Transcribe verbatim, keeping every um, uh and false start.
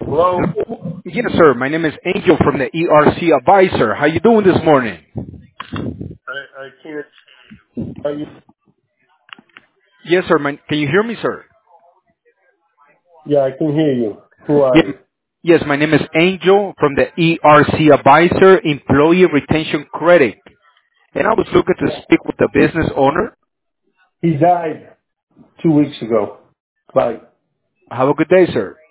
Hello? Yes, sir. My name is Angel from the E R C Advisor. How you doing this morning? I, I can't. Are you, Yes, sir. My, can you hear me, sir? yeah, I can hear you. Who are Yes, you? yes, my name is Angel from the E R C Advisor, Employee Retention Credit. And I was looking to speak with the business owner. He died two weeks ago. Like, Have a good day, sir.